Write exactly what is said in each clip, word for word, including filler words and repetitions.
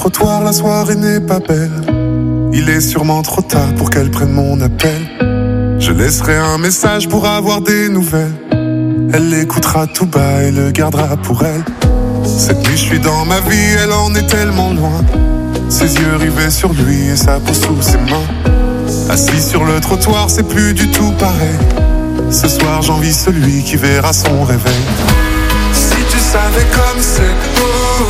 trottoir, la soirée n'est pas belle. Il est sûrement trop tard pour qu'elle prenne mon appel. Je laisserai un message pour avoir des nouvelles. Elle l'écoutera tout bas et le gardera pour elle. Cette nuit je suis dans ma vie, elle en est tellement loin. Ses yeux rivés sur lui et sa peau sous ses mains. Assis sur le trottoir, c'est plus du tout pareil. Ce soir j'envie celui qui verra son réveil. Si tu savais comme c'est beau,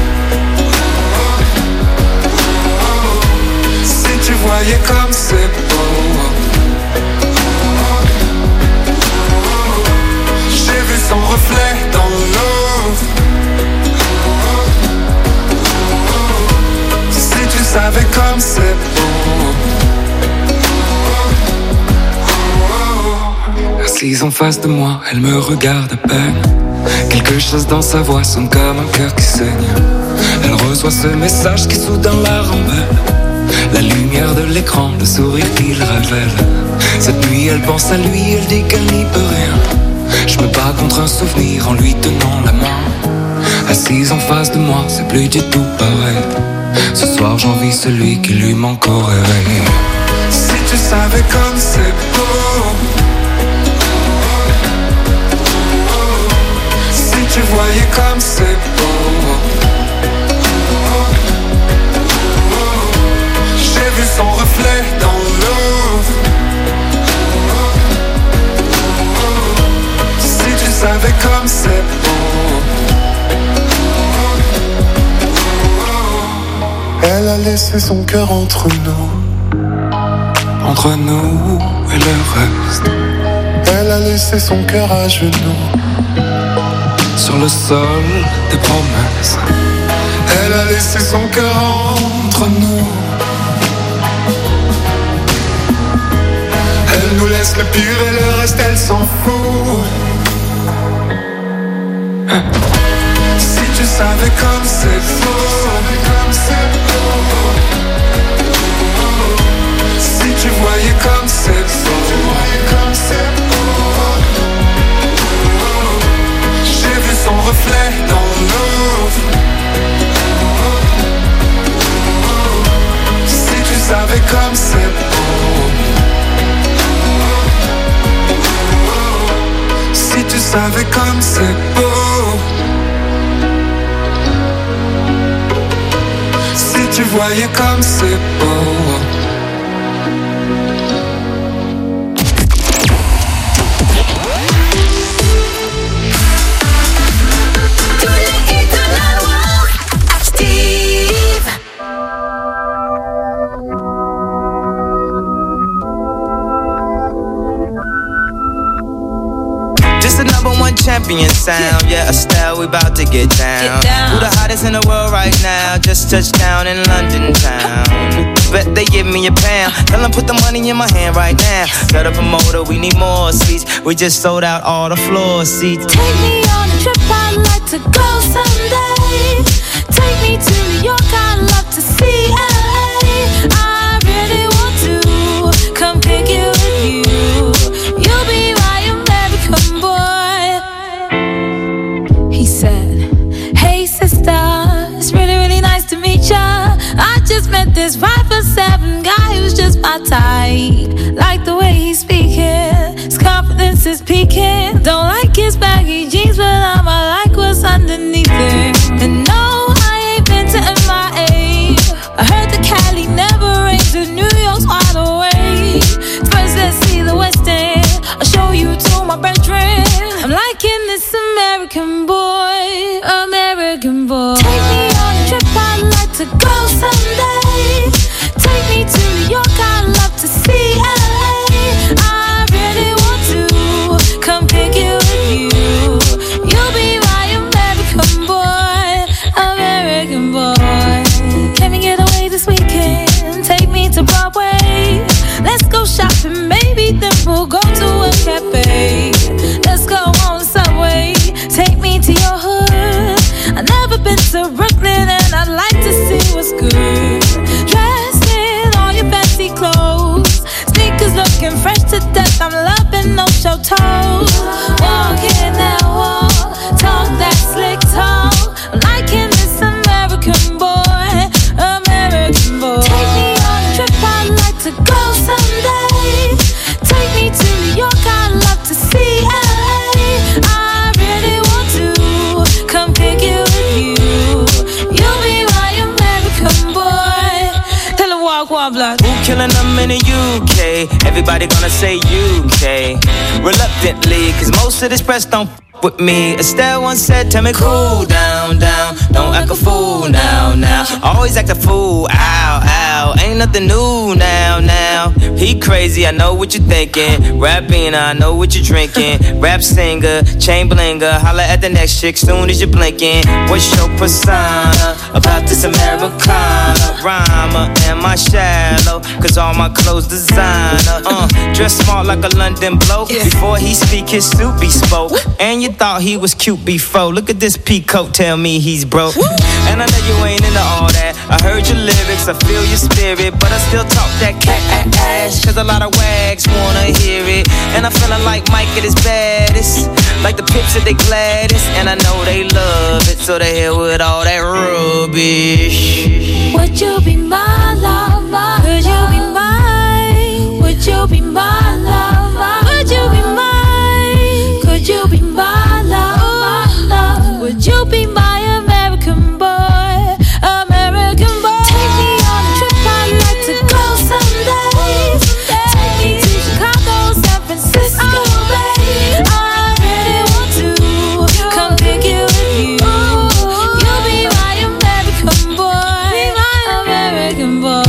si tu voyais comme c'est beau. J'ai vu son reflet dans l'eau. Si tu savais comme c'est beau. Assise en face de moi, elle me regarde à peine. Quelque chose dans sa voix sonne comme un cœur qui saigne. Elle reçoit ce message qui soudain la rembelle. La lumière de l'écran, le sourire qu'il révèle. Cette nuit elle pense à lui, elle dit qu'elle n'y peut rien. Je me bats contre un souvenir en lui tenant la main. Assise en face de moi, c'est plus du tout pareil. Ce soir j'envie celui qui lui manque au réveil. Si tu savais comme c'est beau. Si tu voyais comme c'est beau. J'ai vu son reflet dans l'eau. Si tu savais comme c'est beau. Elle a laissé son cœur entre nous. Entre nous et le reste. Elle a laissé son cœur à genoux. Sur le sol des promesses. Elle a laissé son cœur entre nous. Elle nous laisse le pire et le reste elle s'en fout. Si tu savais comme c'est beau. Si tu voyais comme c'est beau. J'ai vu son reflet dans l'eau. Si tu savais comme c'est beau. Si tu savais comme c'est beau. Si tu voyais comme c'est beau. Champion sound, yeah, Estelle, we about to get down. get down. Who the hottest in the world right now? Just touched down in London town. Bet they give me a pound. Tell them put the money in my hand right now. Set up a motor, we need more seats. We just sold out all the floor seats. Take me on a trip, I'd like to go someday. Take me to New York, I'd love to see L A. I really want to come pick you with you. You'll be my American boy. He said, hey sister, it's really, really nice to meet ya. I just met this five foot seven guy who's just my type. Like the way he's speaking, his confidence is peaking. Don't like his baggy jeans, but I'ma like what's underneath it. And no, I ain't been to M I A. I heard the Cali never rains and New York's wide awake. First let's see the West End, I'll show you to my bedroom. I'm liking this American boy, American boy. Take me on a trip, I'd like to go someday. Take me to New York, I'd love to see L A. I really want to come pick you with you. You'll be my American boy, American boy. Can we get away this weekend? Take me to Broadway. Let's go shopping, maybe then we'll go to a cafe. Let's go on the subway, take me to your hood. I've never been to Brooklyn and I'd like to see what's good. Dressed in all your fancy clothes, sneakers looking fresh to death. I'm loving no show toes. Walking that walk, talk that slick talk. I'm liking this American boy, in the U K, everybody gonna say U K. Reluctantly, cause most of this press don't f- with me. Estelle once said, tell me cool down, down. Don't act a fool now, now. Always act a fool, ow, ow. Ain't nothing new now, now. He crazy, I know what you're thinking. Rapping, I know what you're drinking. Rap singer, chain blinger. Holla at the next chick soon as you're blinking. What's your persona about this Americana? Rhymer, am I shallow? Cause all my clothes designer. Uh, dress smart like a London bloke. Before he speak, his suit be spoke. And you thought he was cute before. Look at this peacoat, tell me he's broke. And I know you ain't into all that. I heard your lyrics, I feel your spirit, but I still talk that cat ass. Cause a lot of wags wanna hear it. And I'm feeling like Mike at his baddest. Like the Pips at they gladdest. And I know they love it, so they hell with all that rubbish. Would you be my lover? Would you be mine? Would you be my lover? Would you be mine? Could you be my lover? Would you be my American boy? American boy. Take me on a trip, I'd like to go someday. Take me to Chicago, San Francisco, babe. I really want to come pick you with you. You'll be my American boy, be my American boy.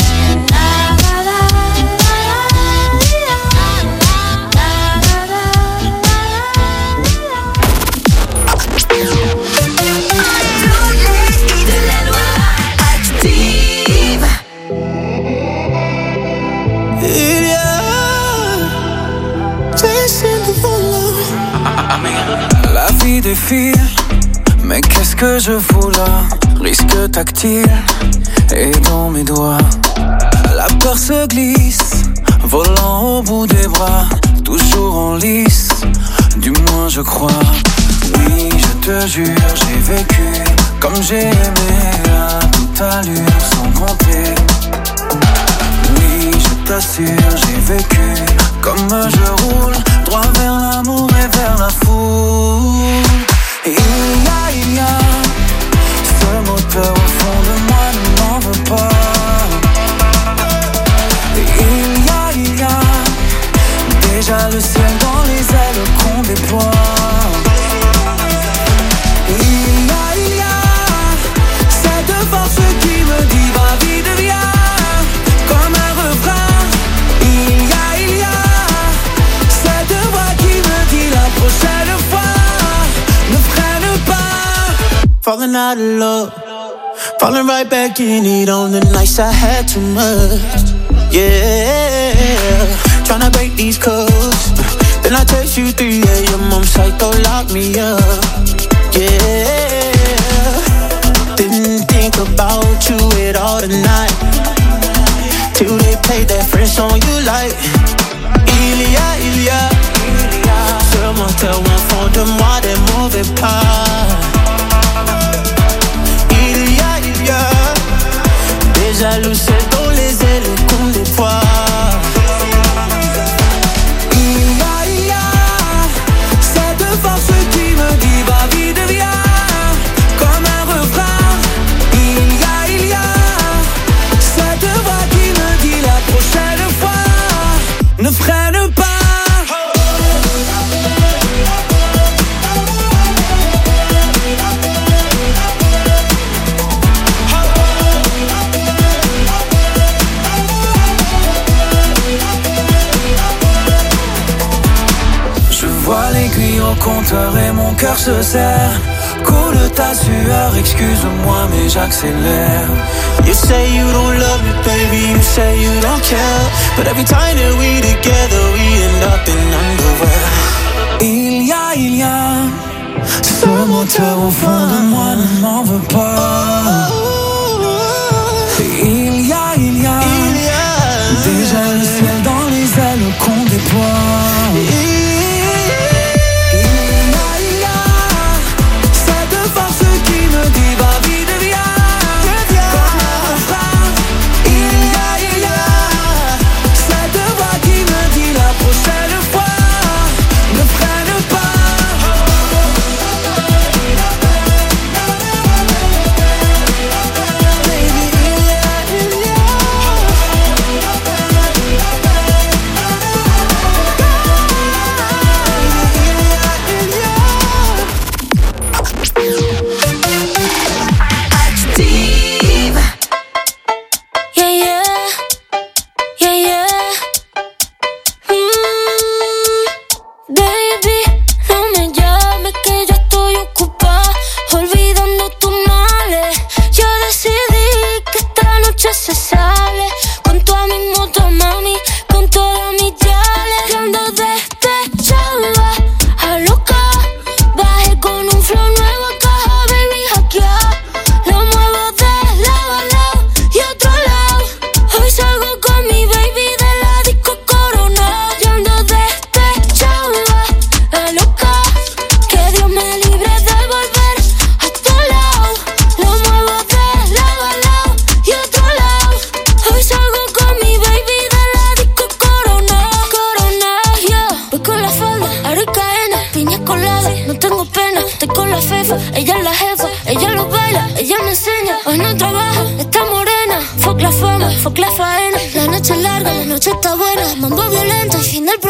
La vie défile, mais qu'est-ce que je fous là? Risque tactile, et dans mes doigts la peur se glisse, volant au bout des bras, toujours en lice, du moins je crois. Oui, je te jure, j'ai vécu comme j'ai aimé, à toute allure, sans compter. Oui, je t'assure, j'ai vécu comme je roule, droit vers l'amour et vers la foule. Et il y a, il y a ce moteur au fond de moi ne m'en veut pas. Et il y a, il y a déjà le ciel dans les ailes qu'on déploie. Et il y a, il y a cette force qui me dit va vite viens, comme un refrain. Il y a, il y a cette voix qui me dit la prochaine fois ne freine pas. Falling out of love, falling right back in it on the nights I had too much. Yeah, tryna break these codes. Then I text you three a.m. I'm psycho, lock me up. Yeah, didn't think about you at all tonight, till they played that French song you like. Il y a, il y a ce moteur au fond de moi des mauvais pas. Il y a, il y a déjà le ciel dans les ailes qu'on déploie. Il y a, il y a cette force qui me dit va vite viens, comme un refrain. Il y a, il y a cette voix qui me dit la prochaine fois ne freine pas. Au compteur et mon cœur se serre. Coule ta sueur, excuse-moi mais j'accélère. You say you don't love me baby, you say you don't care, but every time that we together we end up in underwear. Il y a, il y a ce moteur au fond de moi ne m'en veut pas. Il y a, il y a déjà le ciel dans les ailes qu'on déploie.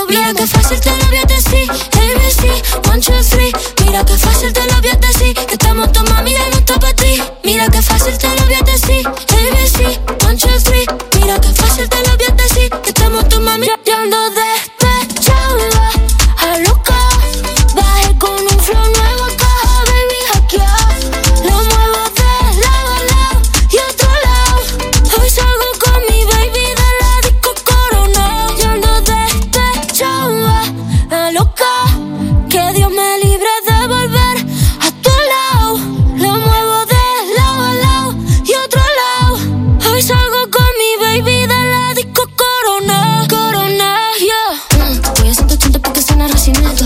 Mira que fácil te lo voy a decir, A B C, one, two, three. Mira que fácil te lo voy a decir, que estamos tu mami de no está pa' ti. Mira que fácil te lo voy a decir, A B C, one, two, three. Mira que fácil te lo voy a decir, que estamos tu mami. Ya ando despechada, a loca. Bajé con un flow nuevo acá, baby, hackear. Lo muevo de lado a lado y otro lado. Hoy salgo con mi baby de la disco Corona. Ya ando despechada, a loca. Que Dios me libre de volver a tu lado. Lo muevo de lado a lado y otro lado. Hoy salgo con mi baby de la disco Corona. Corona, yeah. Mm, voy a ciento ochenta porque suena Recineto.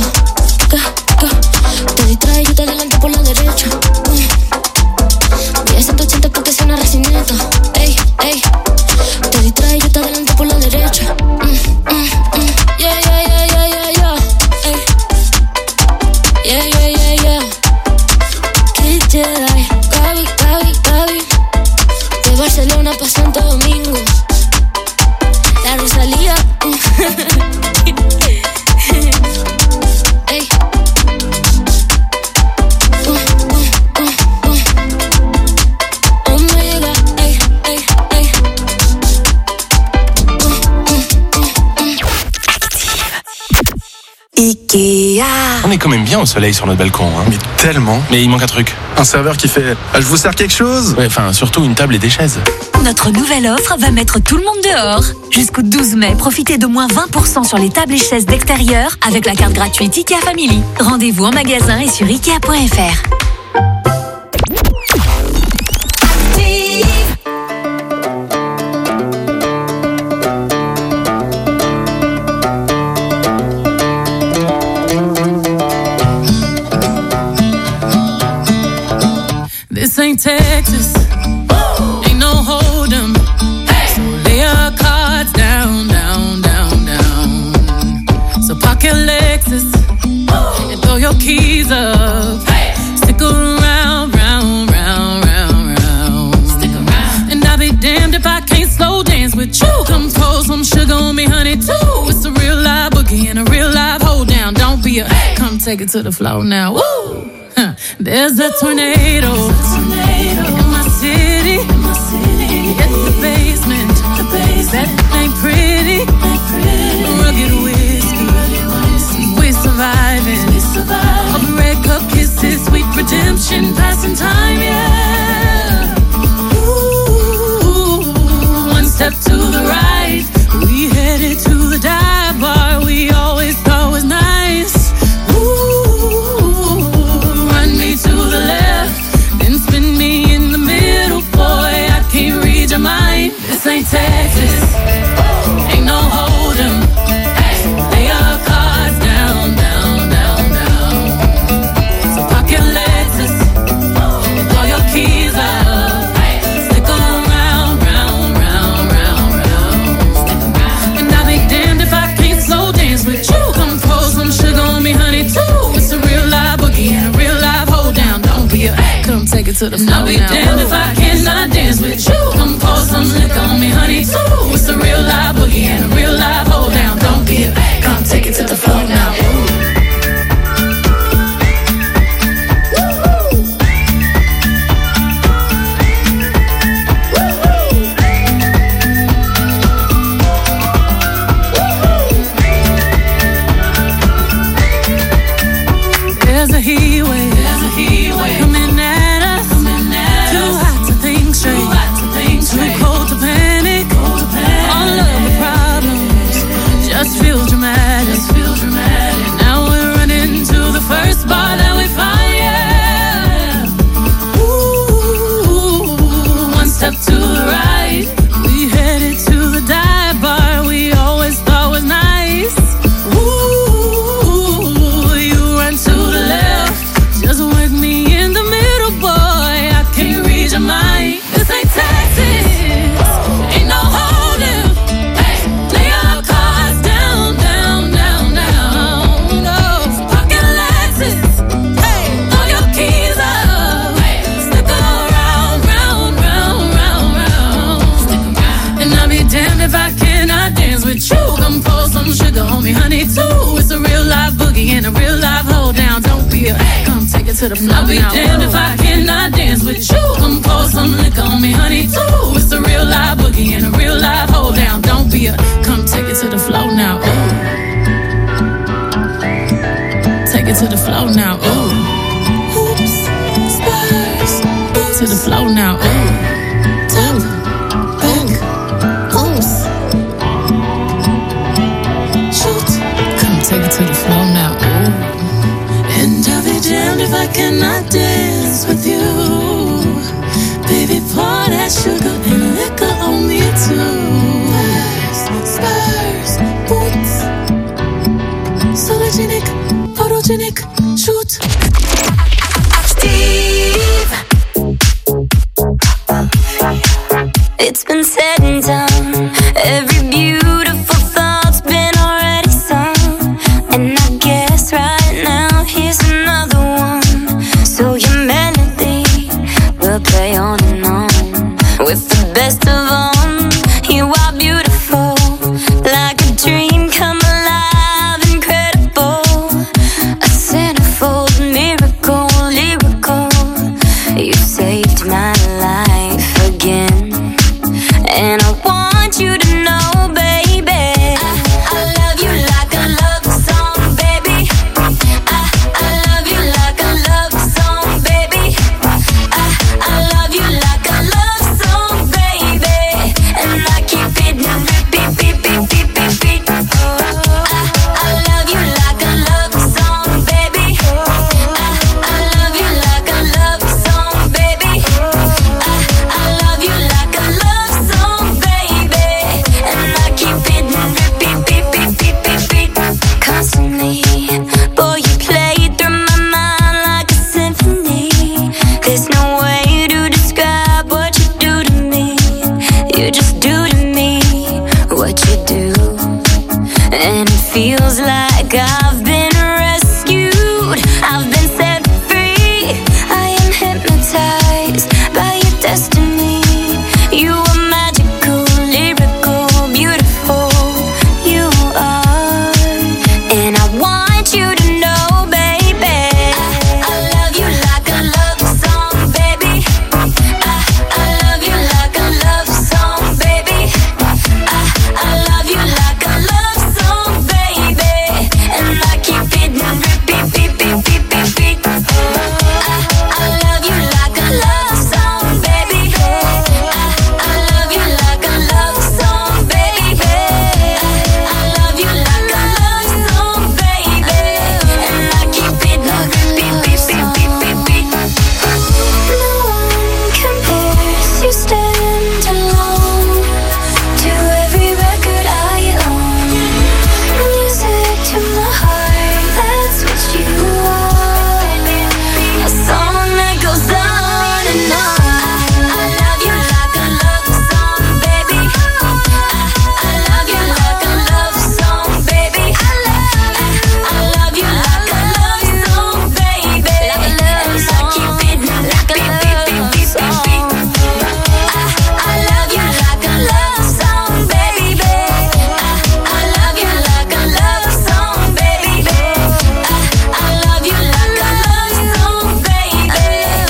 Te distraes, yo te adelanto por la derecha. Mm. Voy a ciento ochenta porque suena Recineto. Ey, ey. Te distraes, yo te adelanto por la derecha. Mm, mm, mm. Yeah, yeah, yeah, yeah, yeah, yeah. Ey. Yeah, yeah, yeah, yeah. Kid Jedi, Gaby, Gaby, Gaby. De Barcelona pa' Santo Domingo. La Rosalía. Ey. Uh, uh, uh, uh. Omega, ey, ey, ey. Uh, uh, uh, uh. Ikea. On est quand même bien au soleil sur notre balcon, hein. Mais tellement. Mais il manque un truc. Un serveur qui fait ah, je vous sers quelque chose. Ouais, enfin, surtout une table et des chaises. Notre nouvelle offre va mettre tout le monde dehors. Jusqu'au douze mai, profitez de moins vingt pour cent sur les tables et chaises d'extérieur avec la carte gratuite Ikea Family. Rendez-vous en magasin et sur ikea point f r. This ain't Texas, ain't no hold'em. So lay your cards down, down, down, down. So park your Lexus and throw your keys up. Stick around, round, round, round, round. Stick around. And I'll be damned if I can't slow dance with you. Come pour some sugar on me, honey, too. It's a real live boogie and a real live hold down. Don't be a, come take it to the floor now. Woo! There's a tornado, tornado in my city. In my city. It's the basement. The basement. That ain't pretty. Ain't pretty. Rugged whiskey. Rugged We're surviving. We survive. All the red cup kisses, sweet redemption, passing time, yeah. Ooh, one step to the right, we headed to the dive bar we always thought was nice. To the left, then spin me in the middle, boy, I can't read your mind. This ain't Texas, ain't no hold'em. Lay your cards down, down, down, down. So park your Lexus and throw your keys up. Stick around, round, round, round, round. And I'll be damned if I can't slow dance with you. Come pour some sugar on me, honey, too. It's a real live boogie and a real live hold down. Don't be a come take it to the floor. I'll be damned if I cannot dance with you. Come pour some liquor on me, honey, too. It's a real live boogie and a real live hold down. Don't be a come take it to the floor now. There's a heat wave, there's a heat wave coming at us, coming at too us. Hot to think straight, too hot to think straight, too cold to panic, cold to panic. All of the problems just feel dramatic, just feel dramatic. Now we're running to the first bar that we find, yeah. Ooh, one step to the right, we headed to the dive bar we always thought was nice. Ooh, you run to the left, to the flow. I'll be damned if I cannot dance with you. Come pour some liquor on me, honey, too. It's a real live boogie and a real live hold down. Don't be a, come take it to the flow now. Ooh. Take it to the flow now. Ooh. Hoops, spurs, boots. To the flow now. Ooh. Top, back, oops. Shoot. Come take it to the flow now. Ooh. And I'll be damned if I cannot dance with you. Baby, pour that sugar and liquor on me too. Spurs, boots. Sologenic, photogenic, shoot. Steve, it's been said and done. Every beautiful thought's been already sung. And I guess right now here's another one. So your melody will play on and on. With the best of them, you are beautiful. Like a dream come alive, incredible. A centerfold miracle, lyrical. You saved my life again. And I want you to know, baby, I, I love you like a love song, baby. I, I love you like a love song, baby. I, I love you like a love song, baby. And I keep it repeat, beat, beat, beat, beat, beat. I, I love you like a love song, baby. I, I love you like a love song, baby. I, I love you like a love song, baby. And I keep it repeat, beat, beat, beat, beat, beat. Constantly, boy, you play through my mind like a symphony. There's no way to describe what you do to me. You just do to me what you do. And it feels like I've been rescued. I've been set free. I am hypnotized by your destiny. You are magical, lyrical, beautiful. You are. And I want you to know, baby, I, I love you like a love song, baby. I, I love you like a love song, baby. I, I love you like a love song, baby. And I keep it repeat, beat, beat, beat, beat, beat. I, I love you like a love song, baby. I, I love you like a love song, baby. I, I love you like a love song, baby. And I keep it repeat, beat, beat, beat, beat, beat. No one compares. You stand alone to every record I own. Music to my heart, that's what you are. A song that goes on and on. I love you like a love song, baby. I, I love you like a love song, baby. I love you like a love song, baby. And I keep it like a love song. I love you like a love song, baby. I, I love you like a love song, baby. I, I love you like a love song, baby.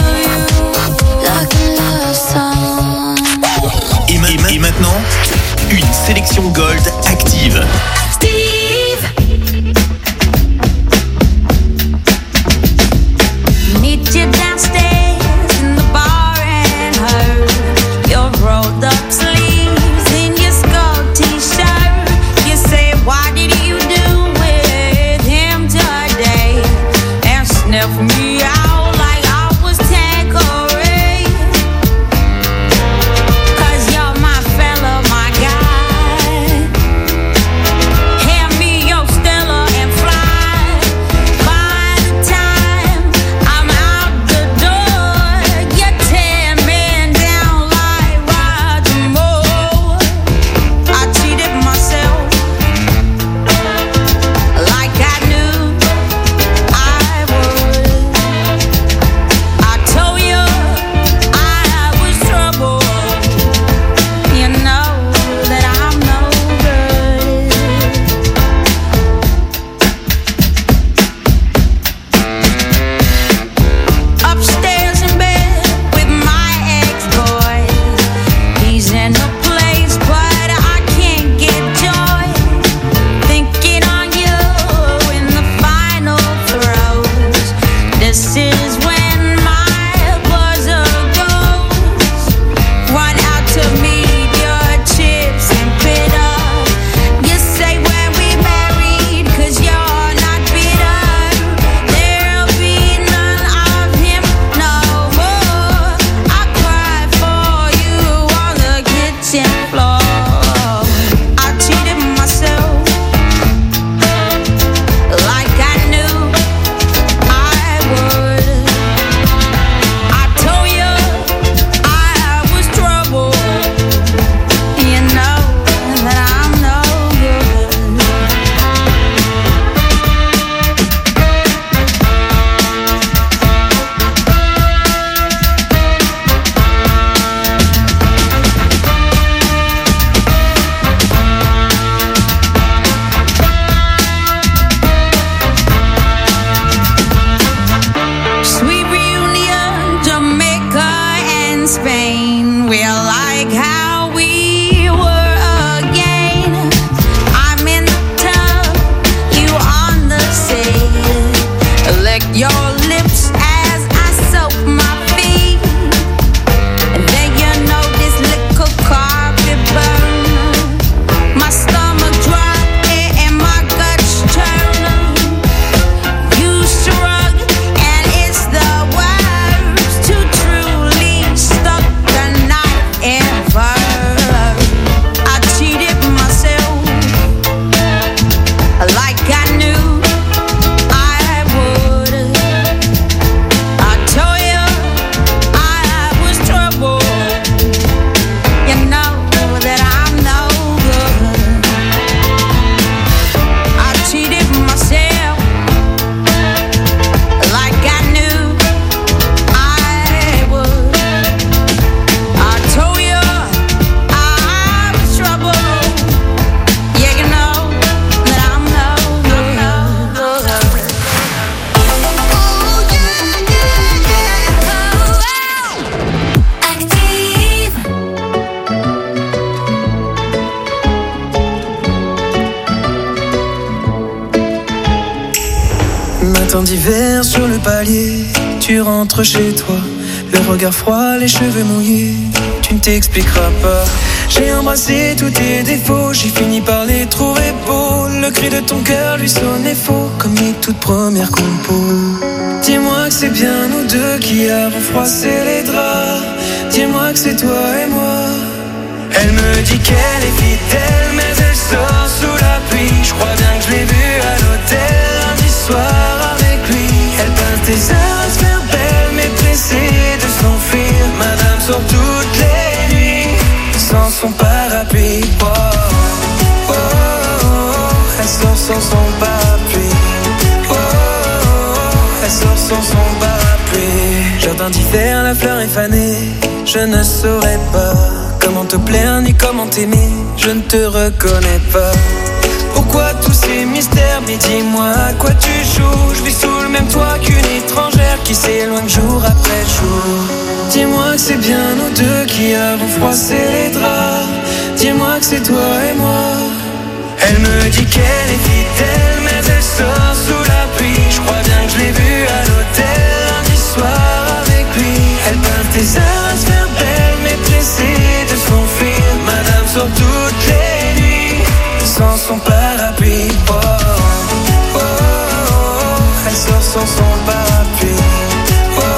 Like a love song. Et, ma- et maintenant, une sélection Gold active. Steve, meet you downstairs in the bar and her. Your rolled up sleeves in your skull t-shirt. You say, what did you do with him today? And sniff me out like I was Tanqueray. 'Cause you're my fella, my guy. Hand me your Stella and fly. By the time I'm out the door, you're ten men down like Roger Moore. I cheated myself like I knew I would. Matin d'hiver sur le palier, tu rentres chez toi, le regard froid, les cheveux mouillés, tu ne t'expliqueras pas. J'ai embrassé tous tes défauts, j'ai fini par les trouver beaux. Le cri de ton cœur lui sonnait faux, comme mes toutes premières compos. Dis-moi que c'est bien nous deux qui avons froissé les draps. Dis-moi que c'est toi et moi. Elle me dit qu'elle est fidèle, mais elle sort sous la pluie. Je crois bien que je l'ai vue à l'hôtel lundi soir avec lui. Elle peint tes heures à se faire belle, mais pressée de s'enfuir. Madame sort toutes les nuits sans son parapluie. Oh, oh, oh, oh. Elle sort sans son parapluie. Oh, oh, oh. Elle sort sans son parapluie. Jardin d'hiver, la fleur est fanée. Je ne saurais pas comment te plaire ni comment t'aimer. Je ne te reconnais pas. Pourquoi tous ces mystères? Mais dis-moi à quoi tu joues. Je vis sous le même toit qu'une étrangère qui s'éloigne jour après jour. Dis-moi que c'est bien nous deux qui avons froissé les draps. Dis-moi que c'est toi et moi. Elle me dit qu'elle est fidèle, mais elle sort sous la pluie. Je crois bien que je l'ai vue à l'hôtel lundi soir avec lui. Elle peint tes heures à se faire belle, mais pressée de s'enfuir. Madame sort toutes les nuits sans son parapluie. Oh, oh, oh, oh. Elle sort sans son parapluie. Oh, oh,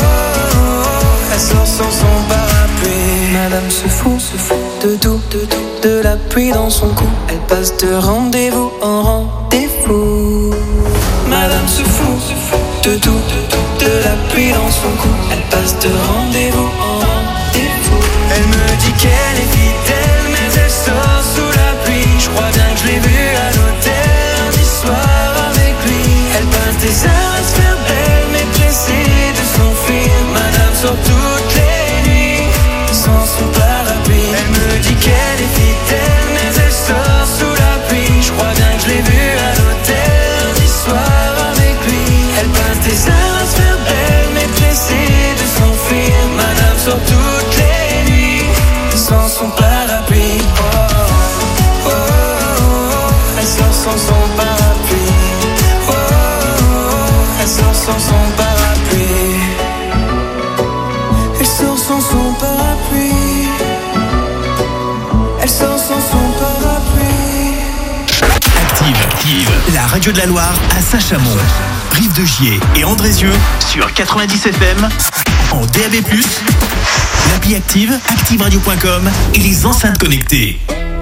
oh. Elle sort sans son parapluie. Madame se fout, se fout de tout, de tout, de la pluie dans son cou. Elle passe de rendez-vous en rendez-vous. Madame se fout, se fout de tout, de tout, de la pluie dans son cou. Elle passe de rendez-vous en rendez-vous. Elle me dit qu'elle est fidèle, mais elle sort sous la pluie. Je crois bien que je l'ai vue à l'hôtel lundi soir avec lui. Elle peint tes heures à se faire belle, mais pressée de s'enfuir. Madame sort toutes les nuits sans son parapluie. Elle me dit qu'elle est fidèle, mais elle sort sous la pluie. Je crois bien que je l'ai vue à l'hôtel lundi soir avec lui. Elle peint tes heures à se faire belle, mais pressée de s'enfuir. Madame sort toutes les nuits sans son parapluie. Oh, oh, oh, oh. Elle sort sans son parapluie. Oh, oh, oh. Elle sort sans son parapluie. Elle sort sans son parapluie. Elle sort sans son parapluie. Active, Active, la radio de la Loire à Saint-Chamond, Rive de Gier et Andrézieux sur quatre-vingt-dix F M, en D A B plus, l'appli Active, active radio point com et les enceintes connectées.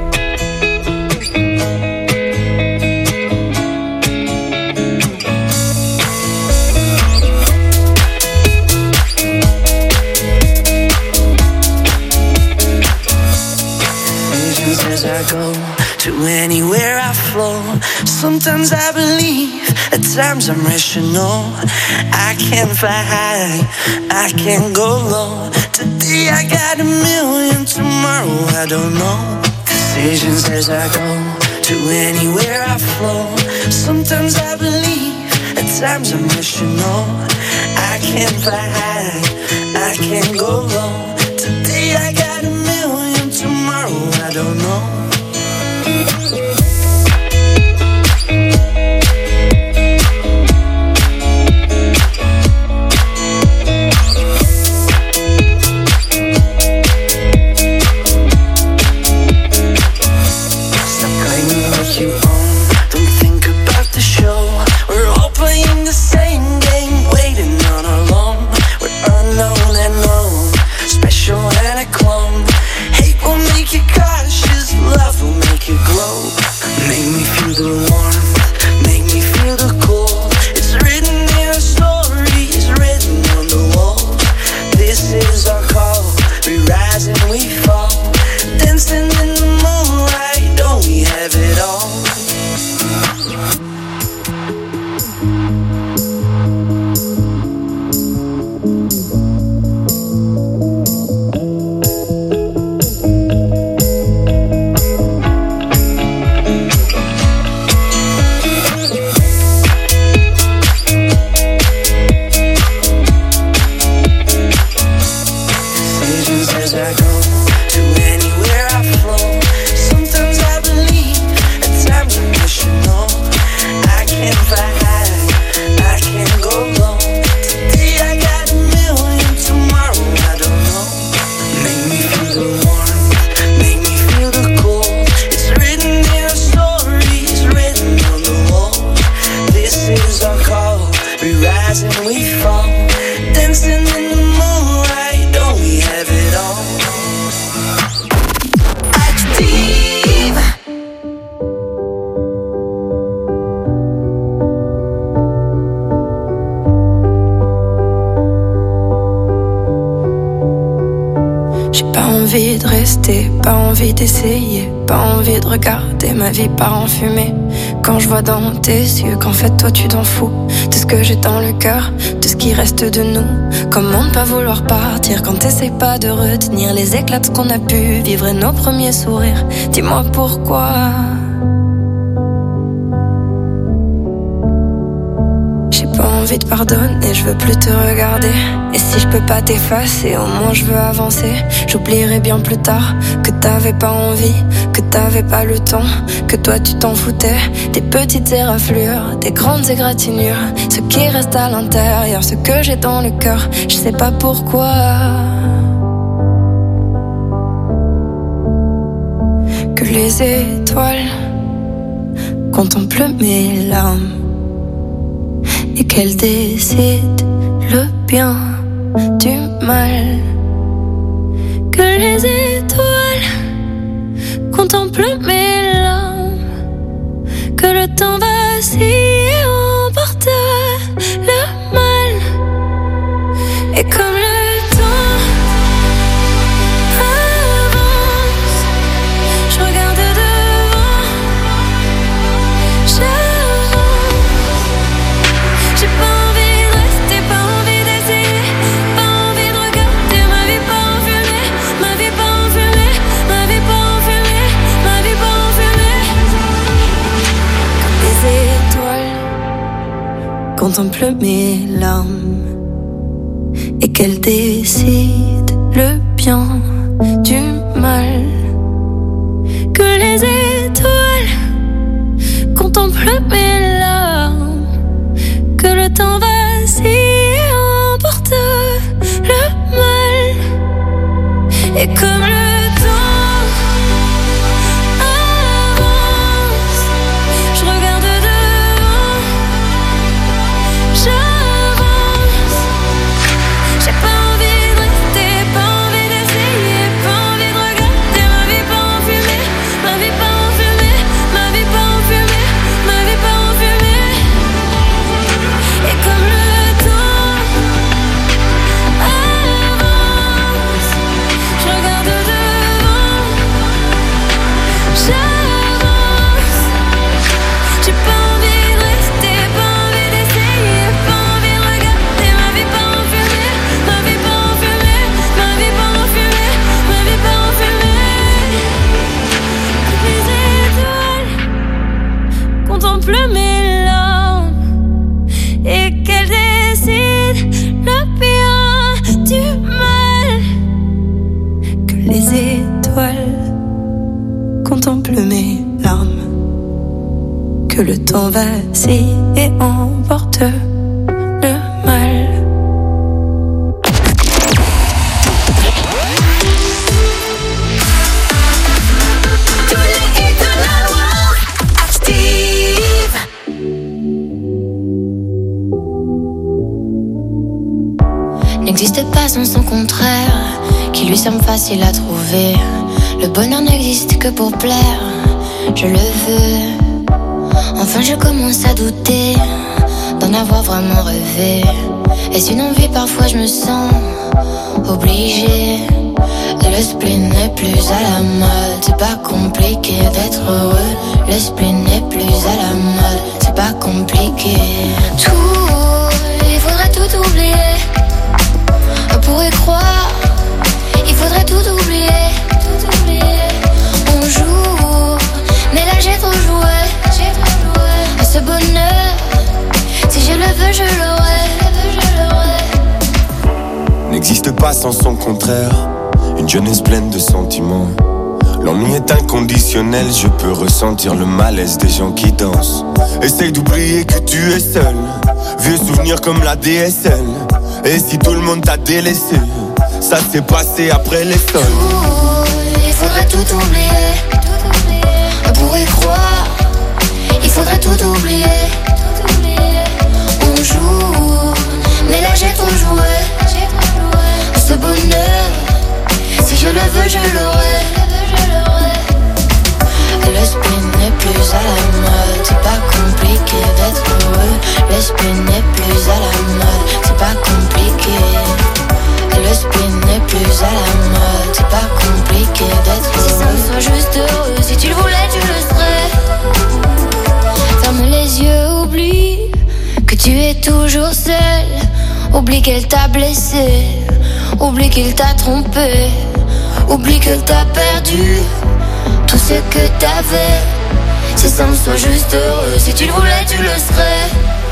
As I go to anywhere I flow, sometimes I believe, at times I'm rational. I can fly high, I can go low. Today I got a million, tomorrow I don't know. Decisions as I go to anywhere I flow. Sometimes I believe, at times I'm rational. I can fly high, I can go low. Today I got a million, tomorrow I don't know. Special and a clone. Hate will make you cautious. rise and we fall, dancing in the moonlight, don't we have it all? Active. J'ai pas envie de rester, pas envie d'essayer, pas envie de regarder ma vie part en fumée. Quand je vois dans tes yeux qu'en fait toi tu t'en fous de ce que j'ai dans le cœur, de ce qui reste de nous. Comment ne pas vouloir partir quand t'essaies pas de retenir les éclats de ce qu'on a pu vivre et nos premiers sourires. Dis-moi pourquoi. J'ai pas envie de pardonner, je veux plus te regarder. Et si je peux pas t'effacer, au moins je veux avancer. J'oublierai bien plus tard que t'avais pas envie, que t'avais pas le temps, que toi tu t'en foutais. Des petites éraflures, des grandes égratignures, ce qui reste à l'intérieur, ce que j'ai dans le cœur, je sais pas pourquoi. Que les étoiles contemplent mes larmes et qu'elles décident le bien du mal. Que les étoiles contemplent mes larmes, que le temps vacille et emporte le mal. Et comme le temps avance, je regarde devant, j'avance. J'ai pas envie de rester, pas envie d'essayer, pas envie de regarder ma vie pas en fumée, ma vie pas en fumée, ma vie pas en fumée, ma vie pas en fumée. Comme les étoiles contemplent mes larmes et qu'elles décident le bien du mal. Que les étoiles contemplent mes larmes, que le temps vacille et emporte le mal. Et comme le temps avance, je regarde devant, j'avance. J'ai pas envie de rester, pas envie d'essayer, pas envie de regarder ma vie pas en fumée, ma vie pas en fumée, ma vie pas en fumée, ma vie pas en fumée. Et comme le temps avance, je regarde devant, j'avance. J'ai pas envie de rester, pas envie d'essayer, pas envie de regarder ma vie pas en fumée, ma vie pas en fumée, ma vie pas en fumée, ma vie pas en fumée. Les étoiles contemplent mes larmes et qu'elles décident le bien du mal. Que les étoiles contemplent mes larmes, que le temps vacille et emporte le mal. Tous les hits de la Loire, Active. N'existe pas sans son contraire, qui lui semble facile à trouver. Le bonheur n'existe que pour plaire, je le veux. Enfin je commence à douter d'en avoir vraiment rêvé. Est-ce une envie? Parfois je me sens obligée. Le spleen n'est plus à la mode, c'est pas compliqué d'être heureux. Le spleen n'est plus à la mode, c'est pas compliqué. Tout, il faudrait tout oublier. On pourrait croire, il faudrait tout oublier. Tout oublier. On joue, mais là j'ai trop joué. J'ai trop joué. À ce bonheur, si je le veux, je l'aurai. N'existe pas sans son contraire. Une jeunesse pleine de sentiments. L'ennui est inconditionnel, je peux ressentir le malaise des gens qui dansent. Essaye d'oublier que tu es seul. Vieux souvenirs comme la D S L. Et si tout le monde t'a délaissé, ça s'est passé après les sols. Il faudrait tout oublier. On pourrait croire, il faudrait tout oublier. On joue, veux, je l'aurai. Et le spin n'est plus à la mode. C'est pas compliqué d'être heureux. Le spin n'est plus à la mode. C'est pas compliqué. Et le spin n'est plus à la mode. C'est pas compliqué d'être heureux. Si ça me soit juste heureux, si tu le voulais, tu le serais. Ferme les yeux, oublie que tu es toujours seul. Oublie qu'elle t'a blessé. Oublie qu'il t'a trompé. Oublie que t'as perdu tout ce que t'avais. Si ça me soit juste heureux, si tu le voulais, tu le serais.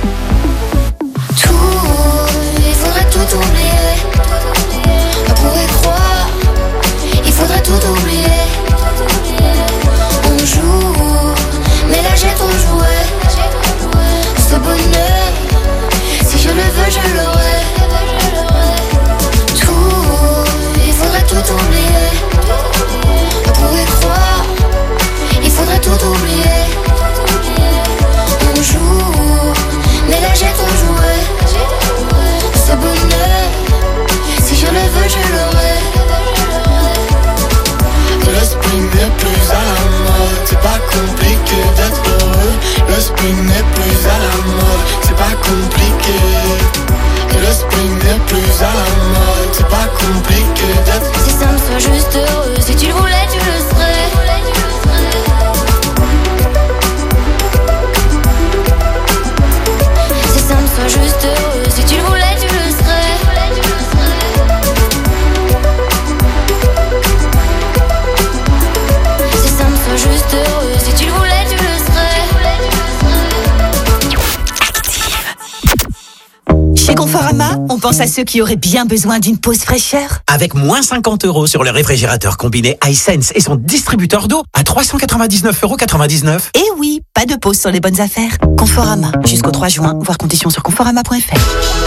Tout, il faudrait tout oublier. On pourrait croire, il faudrait tout oublier. On joue, mais là j'ai trop joué. Ce bonheur, si je le veux, je l'aurai. Tout, il faudrait tout oublier. On pourrait croire, il faudrait tout oublier. On joue, mais là j'ai trop joué. Ce bonheur, si je le veux, je l'aurai. Le spin n'est plus à la mode. C'est pas compliqué d'être heureux. Le spin n'est plus à la mode. C'est pas compliqué. Le spin n'est plus à la mode. C'est pas compliqué d'être. Si ça me soit juste heureux, si tu le voulais, tu le serais. Si ça me soit juste heureux, si tu le voulais, tu le serais. Si ça me soit juste heureux, si tu le voulais, tu le serais. Chez Conforama, on pense à ceux qui auraient bien besoin d'une pause fraîcheur. Avec moins cinquante euros sur le réfrigérateur combiné iSense et son distributeur d'eau à trois cent quatre-vingt-dix-neuf euros quatre-vingt-dix-neuf. Et oui, pas de pause sur les bonnes affaires. Conforama, jusqu'au trois juin, voir conditions sur conforama point f r.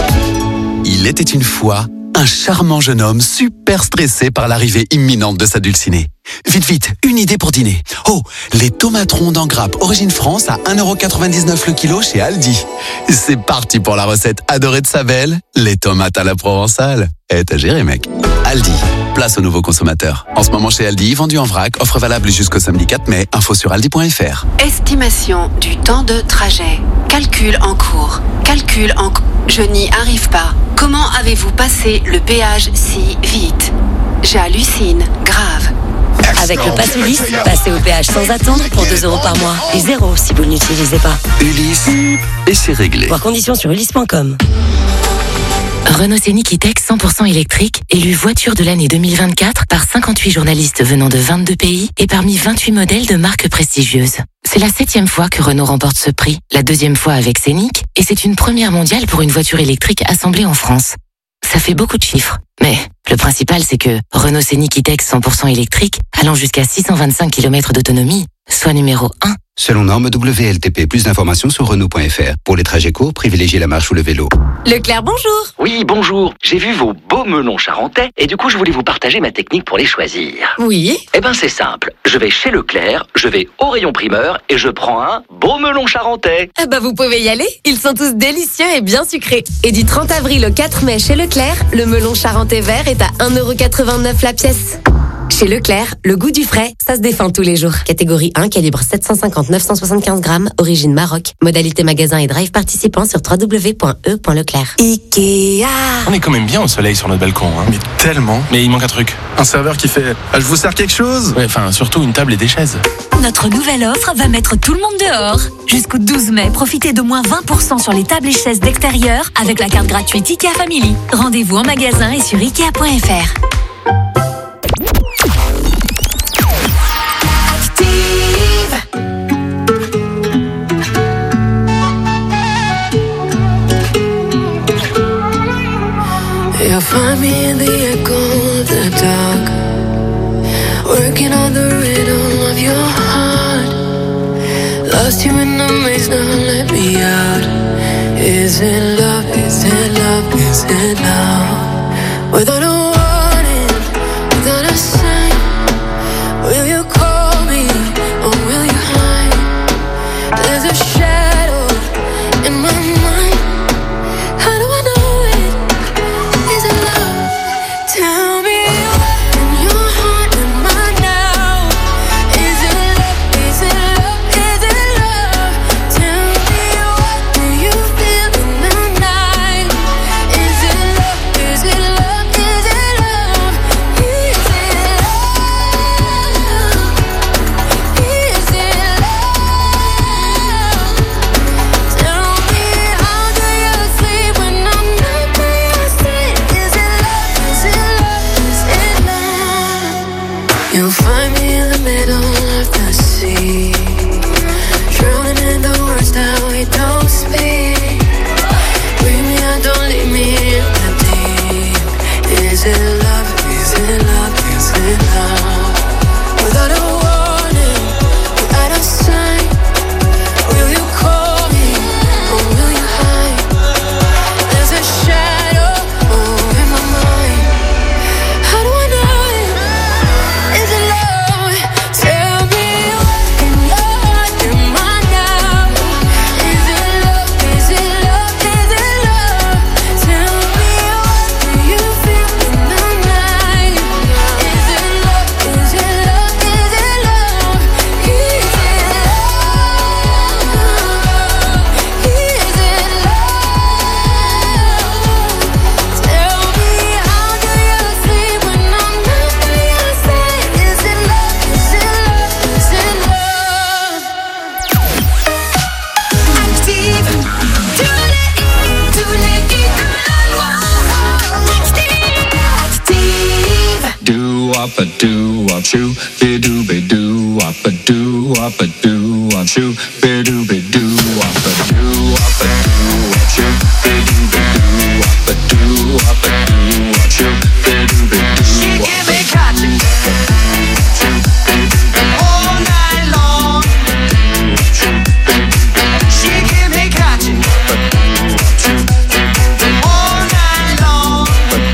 Il était une fois un charmant jeune homme super stressé par l'arrivée imminente de sa dulcinée. Vite, vite, une idée pour dîner. Oh, les tomates rondes en grappe Origine France à un euro quatre-vingt-dix-neuf le kilo chez Aldi. C'est parti pour la recette adorée de sa belle, les tomates à la provençale. Eh, t'as géré, mec. Aldi, place aux nouveaux consommateurs. En ce moment chez Aldi, vendu en vrac, offre valable jusqu'au samedi quatre mai. Info sur aldi point f r. Estimation du temps de trajet. Calcul en cours. Calcul en cours. Je n'y arrive pas. Comment avez-vous passé le péage si vite? J'hallucine. Grave. Avec le pass Ulysse, passez au péage sans attendre pour deux euros par mois. Et zéro si vous ne l'utilisez pas. Ulysse, et c'est réglé. Voir conditions sur ulysse point com. Renault Scénic E-Tech cent pour cent électrique, élu voiture de l'année deux mille vingt-quatre par cinquante-huit journalistes venant de vingt-deux pays et parmi vingt-huit modèles de marques prestigieuses. C'est la septième fois que Renault remporte ce prix, la deuxième fois avec Scénic, et c'est une première mondiale pour une voiture électrique assemblée en France. Ça fait beaucoup de chiffres, mais le principal c'est que Renault Scénic E-Tech cent pour cent électrique, allant jusqu'à six cent vingt-cinq kilomètres d'autonomie, soit numéro un. Selon norme W L T P, plus d'informations sur Renault point f r. Pour les trajets courts, privilégiez la marche ou le vélo. Leclerc, bonjour. Oui, bonjour. J'ai vu vos beaux melons charentais et du coup, je voulais vous partager ma technique pour les choisir. Oui. Eh ben, c'est simple. Je vais chez Leclerc, je vais au rayon primeur et je prends un beau melon charentais. Eh ben, vous pouvez y aller. Ils sont tous délicieux et bien sucrés. Et du trente avril au quatre mai chez Leclerc, le melon charentais vert est à un euro quatre-vingt-neuf la pièce. Chez Leclerc, le goût du frais, ça se défend tous les jours. Catégorie un, calibre sept cent cinquante à neuf cent soixante-quinze grammes, origine Maroc. Modalité magasin et drive participant sur w w w point e point leclerc. Ikea. On est quand même bien au soleil sur notre balcon. Hein. Mais tellement. Mais il manque un truc. Un serveur qui fait ah, « Je vous sers quelque chose ?» Ouais, enfin, surtout une table et des chaises. Notre nouvelle offre va mettre tout le monde dehors. Jusqu'au douze mai, profitez de moins vingt pour cent sur les tables et chaises d'extérieur avec la carte gratuite Ikea Family. Rendez-vous en magasin et sur ikea point f r. You'll find me in the echo of the dark, working on the rhythm of your heart. Lost you in the maze, now let me out. Is it love, is it love, is it love? Without a warning, without a sign, will you call me or will you hide? There's a shadow in my mind. How do I know it? Is it love? Tell me what in your heart wop a doo wop shoo be doo be doo wop a doo wop a doo wop shoo be doo be doo wop a doo wop a doo wop shoo be doo be doo wop a doo wop a doo wop shoo be doo be doo. She give me catching all night long. She give me catching all night long.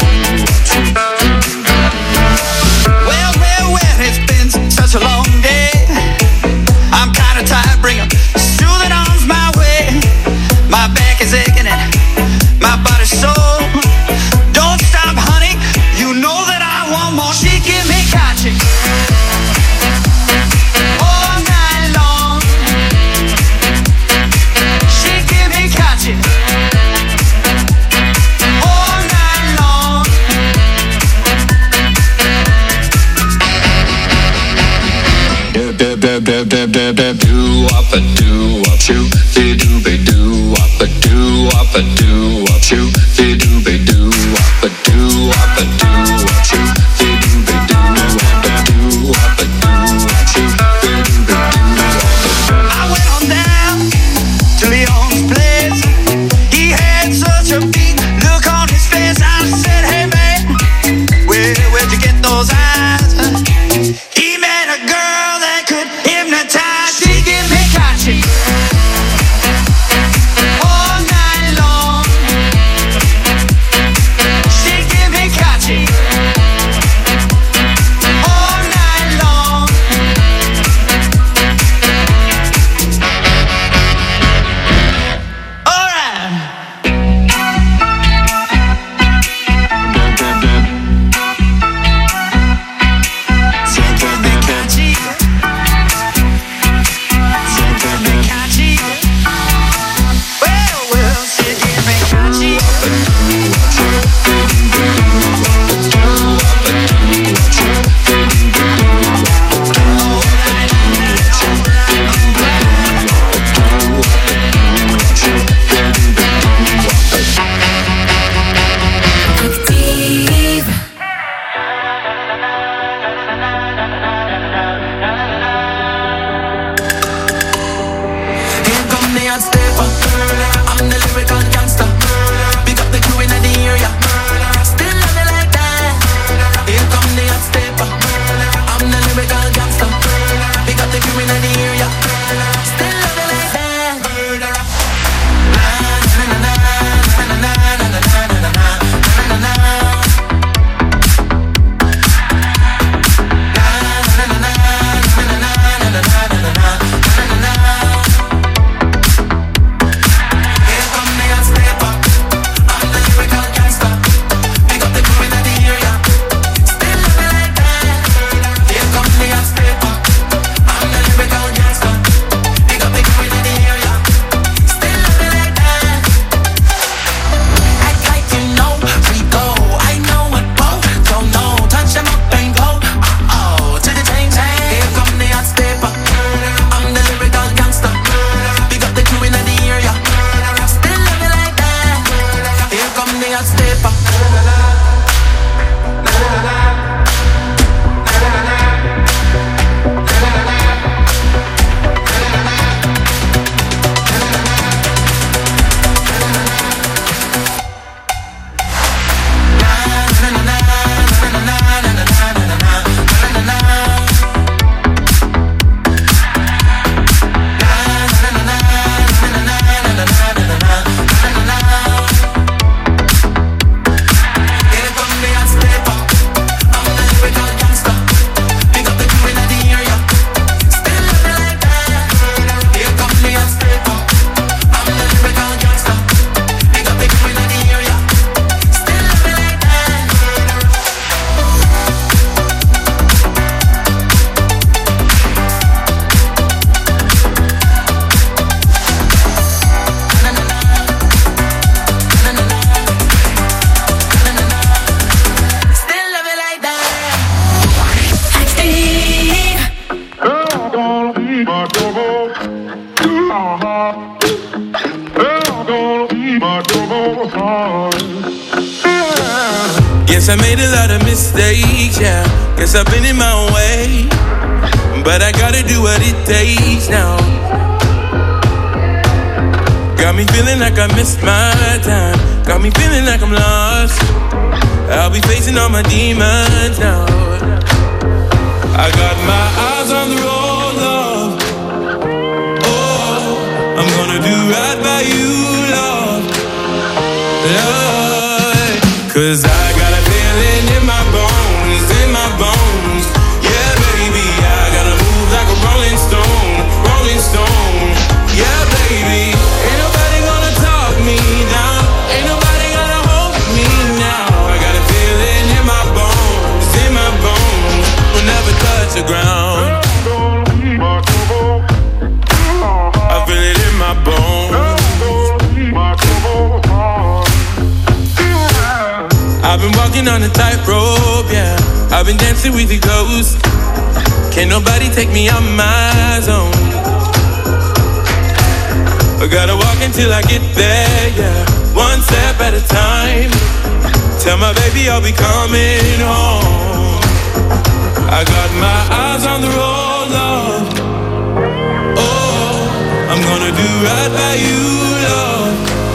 Well, well, well, it's been such a long day. I'm kinda tired, bring 'em soothing arms my way. My back is aching and my body's sore. Don't stop, honey, you know that I want more. She give me catching all night long. She give me catching all night long. Dub dub dub dub dub dub dub doo wop a doo wop shoo be doo be doo wop a doo wop a doo wop shoo be doo be doo wop a doo wop a doo wop shoo be doo be doo wop a doo wop a doo wop shoo be doo be doo. I went on down to Leon's place. He had such a big look on his face. I said, hey man, where where'd you get those eyes? He met a girl that could hypnotize. She give me catching all night long. She give me catching all night long. All right. She give me catching. She give me catching. Well, well, she give me catching. Active. Here come the hot stepper. I'm the lyrical gangster. Pick up the crew in the area. Still love me like that. Here come the hot stepper. I'm the lyrical gangster. Pick up the crew in the area. Still love me like that. Na na na na na na na na na na na na na na. Act like you know we go. I know what both don't know. Touch 'em up and go. Uh-oh, to the chain chain. Here come the hot stepper. I'm the lyrical gangster. Pick up the crew in the area. Still love me like that. Here come the hot stepper. Here come the hot stepper. I'm the lyrical gangster. Pick up the crew in the area. Still love me like that. Here come the hot stepper. I'm the lyrical gangster. Pick up the crew in the area. Still love me like that. Still love me like that. You Guess I made a lot of mistakes, yeah. Guess I've been in my own way, but I gotta do what it takes now. Got me feeling like I missed my time. Got me feeling like I'm lost. I'll be facing all my demons now. I got my eyes on the road, love. Oh, I'm gonna do right by you, love. Love. Cause I got a feeling in my bones, in my bones. Yeah, baby, I gotta move like a rolling stone, rolling stone. Yeah, baby, ain't nobody gonna talk me down. Ain't nobody gonna hold me now. I got a feeling in my bones, in my bones. We'll never touch the ground. I feel it in my bones. I've been walking on a tightrope, yeah. I've been dancing with the ghosts. Can't nobody take me out my zone. I gotta walk until I get there, yeah. One step at a time. Tell my baby I'll be coming home. I got my eyes on the road, love. Oh, I'm gonna do right by you, love.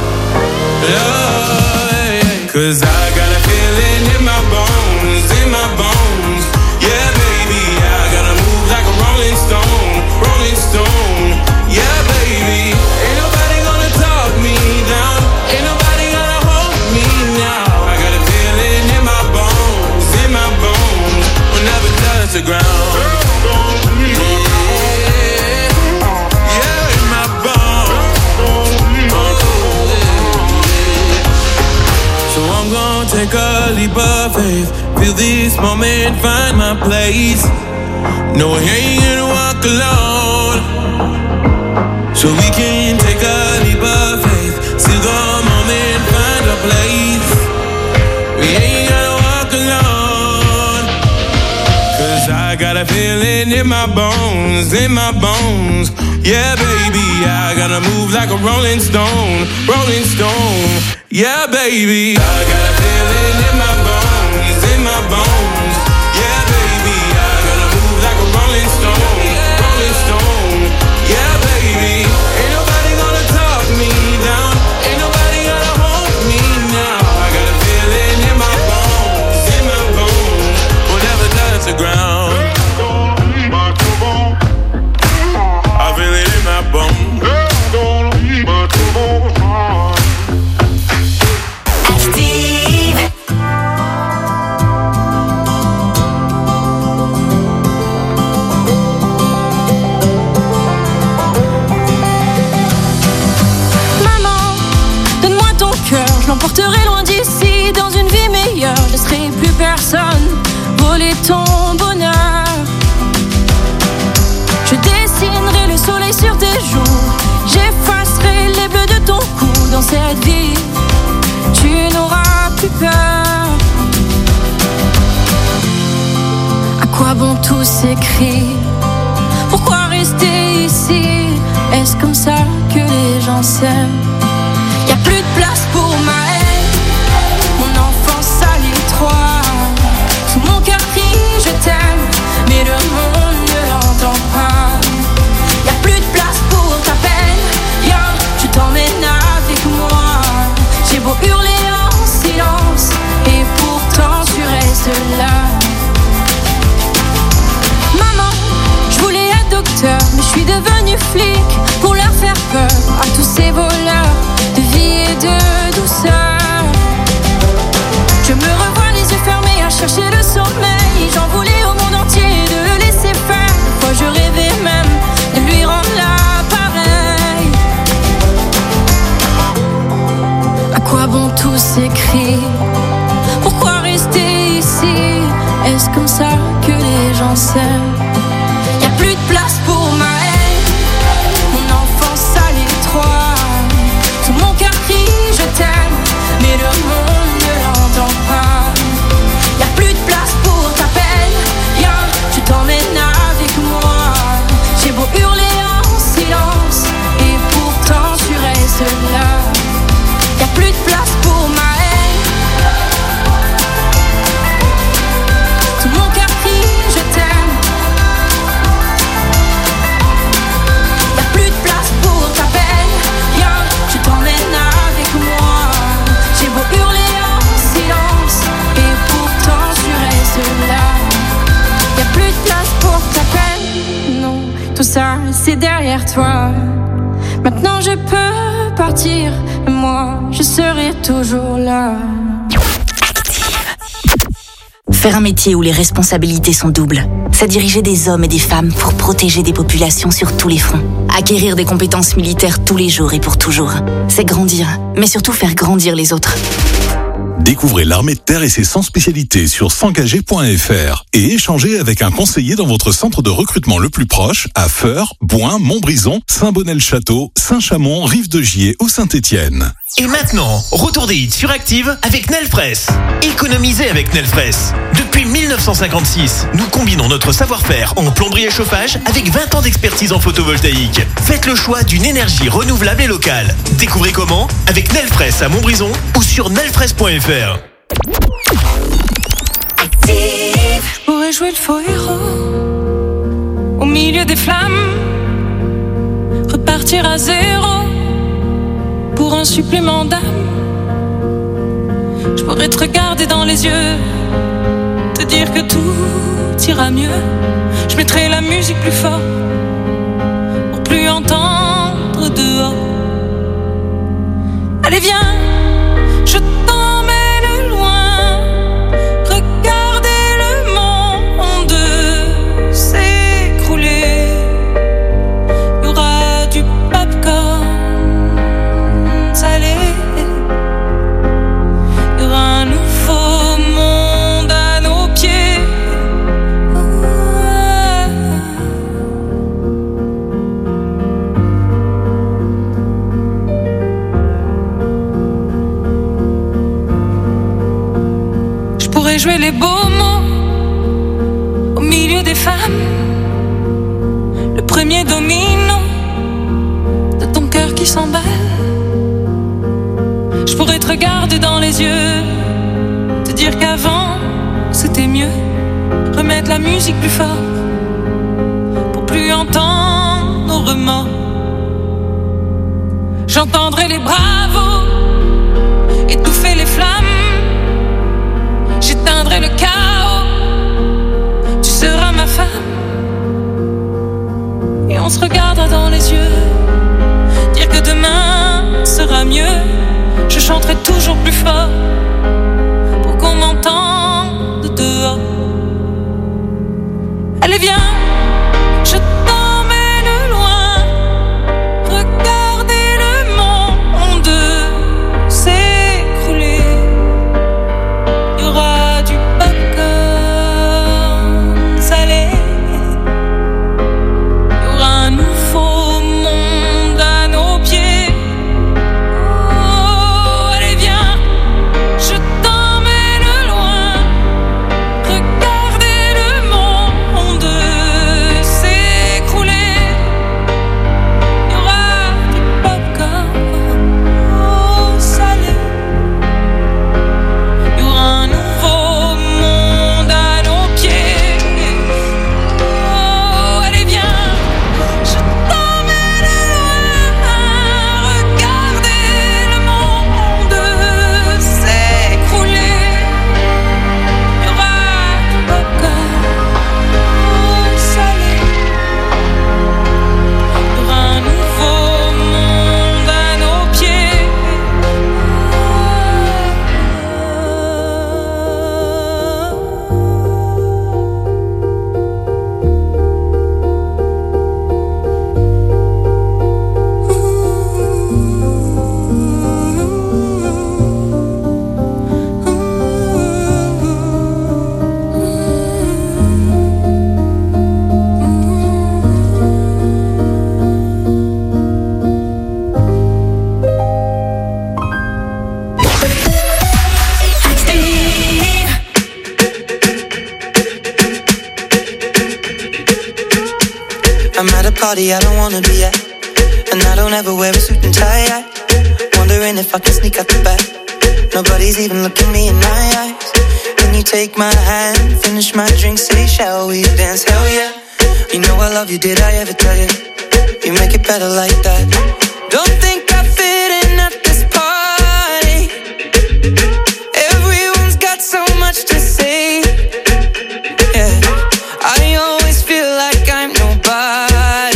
Love, cause I got a feeling in my bones, in my bones. Yeah, baby, I gotta move like a rolling stone, rolling stone. Yeah, baby, ain't nobody gonna talk me down. Ain't nobody gonna hold me now. I got a feeling in my bones, in my bones. We'll never touch the ground. Take a leap of faith, feel this moment, find my place. No, I ain't gonna walk alone. So we can take a leap of faith, see the moment, find a place. We ain't gonna walk alone. Cause I got a feeling in my bones, in my bones. Yeah, baby, I gotta move like a rolling stone, rolling stone. Yeah, baby, I got a feeling in my bones, in my bones. Yeah, baby, I gotta move like a rolling stone, rolling stone. Yeah, baby, ain't nobody gonna talk me down. Ain't nobody gonna hold me now. I got a feeling in my bones, in my bones. We'll never touch the ground. I feel it in my bones. Je l'emporterai loin d'ici, dans une vie meilleure. Je laisserai plus personne voler ton bonheur. Je dessinerai le soleil sur tes joues. J'effacerai les bleus de ton cou. Dans cette vie, tu n'auras plus peur. À quoi bon tous ces cris? Pourquoi rester ici? Est-ce comme ça que les gens s'aiment? Y'a plus de place pour ma haine. Mon enfance à l'étroit. Sous mon cœur crie je t'aime, mais le monde ne l'entend pas. Y'a plus de place pour ta peine. Viens, je t'emmène avec moi. J'ai beau hurler en silence, et pourtant tu restes là. Maman, je voulais être docteur, mais je suis devenue flic pour leur faire peur à tous ces voleurs de vie et de douceur. Je me revois les yeux fermés à chercher le sommeil. J'en voulais au monde entier de le laisser faire. Des fois je rêvais même de lui rendre l'appareil. À quoi bon tous ces cris? Pourquoi rester ici? Est-ce comme ça que les gens s'aiment? Y'a plus de place pour ma haine. Mon enfance à l'étroit. Tout mon cœur crie je t'aime, mais le monde ne l'entend pas. Y'a plus de place pour ta peine. Viens, je t'emmène avec moi. J'ai beau hurler en silence, et pourtant tu restes là. Y'a plus de place pour ma haine. tout ça c'est derrière toi. Maintenant je peux partir, et moi je serai toujours là. Faire un métier où les responsabilités sont doubles, c'est diriger des hommes et des femmes pour protéger des populations sur tous les fronts. Acquérir des compétences militaires tous les jours et pour toujours. C'est grandir, mais surtout faire grandir les autres. Découvrez l'armée de terre et ses cent spécialités sur s'engager point f r et échangez avec un conseiller dans votre centre de recrutement le plus proche à Feurs, Bouin, Montbrison, Saint-Bonnet-le-Château, Saint-Chamond, Rive-de-Gier ou Saint-Étienne. Et maintenant, retour des hits sur Active avec Nelfress. Économisez avec Nelfress. Depuis mille neuf cent cinquante-six, nous combinons notre savoir-faire en plomberie et chauffage avec vingt ans d'expertise en photovoltaïque. Faites le choix d'une énergie renouvelable et locale. Découvrez comment avec Nelfress à Montbrison ou sur nelfress point f r. Je pourrais jouer le faux héros au milieu des flammes, repartir à zéro pour un supplément d'âme. Je pourrais te regarder dans les yeux, te dire que tout ira mieux. Je mettrai la musique plus fort pour plus entendre dehors. Allez viens, je t'emmène loin, regarder le monde s'écrouler. Il y aura du popcorn salé, il y aura un nouveau monde à nos pieds. Je pourrais jouer les beaux mots au milieu des femmes, le premier domino de ton cœur qui s'emballe. Je pourrais te regarder dans les yeux, te dire qu'avant c'était mieux, remettre la musique plus fort pour plus entendre nos remords. J'entendrai les bravos étouffer les flammes, j'éteindrai le chaos, tu seras ma femme. Et on se regardera dans les yeux, dire que demain sera mieux. Je chanterai toujours plus fort pour qu'on m'entende dehors. Allez viens, je t'emmène loin, regarder le monde s'écrouler. Il y aura du popcorn salé, il y aura un nouveau monde à nos pieds. I'm at a party I don't wanna be at, and I don't ever wear a suit and tie. I wondering if I can sneak out the back. Nobody's even looking me in my eyes. Can you take my hand, finish my drink, say shall we dance? Hell yeah. You know I love you, did I ever tell you? You make it better like that. Don't think I fit in at this party. Everyone's got so much to say. Yeah, I always feel like I'm nobody.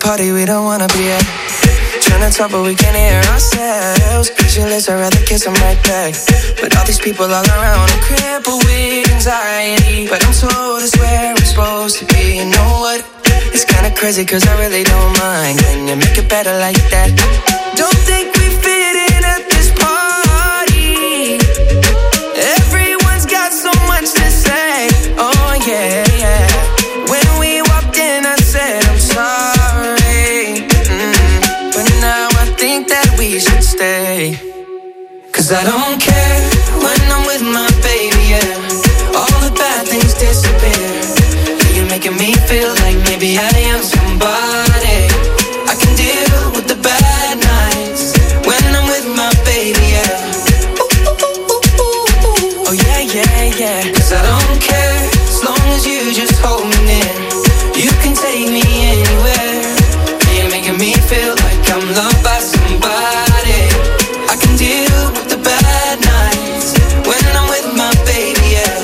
party we don't wanna be at. Trying to talk but we can't hear ourselves. Pictureless, I'd rather kiss them right back. But all these people all around, I'm crippled with anxiety. But I'm told it's where I'm supposed to be. You know what? It's kinda crazy cause I really don't mind. Can you make it better like that? Don't think we fit in at this party. Everyone's got so much to say. Oh yeah, yeah. When we walked in I said I'm sorry, mm. But now I think that we should stay. Cause I don't care when I'm with my baby, yeah. All the bad things disappear. You're making me feel like maybe I am somebody. I can deal with the bad nights when I'm with my baby, yeah. Ooh, ooh, ooh, ooh, ooh. Oh yeah, yeah, yeah. Cause I don't care as long as you just hold me near. You can take me anywhere. You're making me feel like I'm loved by somebody. I can deal with the bad nights when I'm with my baby, yeah.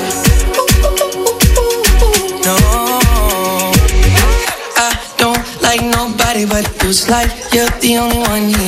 No, I don't like nobody, but it feels like you're the only one here.